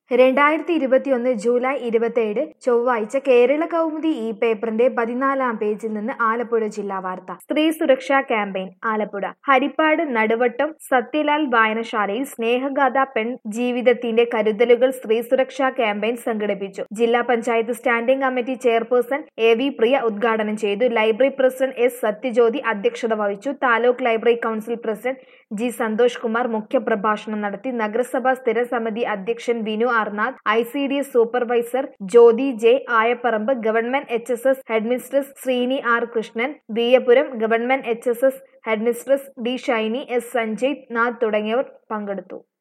2021 July 27 ചൊവ്വാഴ്ച കേരള കൗമുദി ഈ പേപ്പറിന്റെ 14-ാം പേജിൽ നിന്ന് ആലപ്പുഴ ജില്ലാ വാർത്ത. സ്ത്രീ സുരക്ഷാ ക്യാമ്പയിൻ ആലപ്പുഴ. ഹരിപ്പാട് നടുവട്ടം സത്യലാൽ വായനശാലയിൽ സ്നേഹഗാഥ പെൺ ജീവിതത്തിന്റെ കരുതലുകൾ സ്ത്രീ സുരക്ഷാ ക്യാമ്പയിൻ സംഘടിപ്പിച്ചു. ജില്ലാ panchayat standing committee chairperson A V. Priya ഉദ്ഘാടനം ചെയ്തു. Library president S. സത്യജ്യോതി അധ്യക്ഷത വഹിച്ചു. Taluk library council president G. Santhosh Kumar മുഖ്യപ്രഭാഷണം നടത്തി. നഗരസഭാ സ്ഥിരം സമിതി അധ്യക്ഷൻ Vinu Arnath, ICDS supervisor Jyothi J. Ayaparambu, government HSS headmistress Sreeni R. Krishnan, Veeyapuram government HSS headmistress D. Shiny, S. Sanjay Nath തുടങ്ങിയവർ പങ്കെടുത്തു.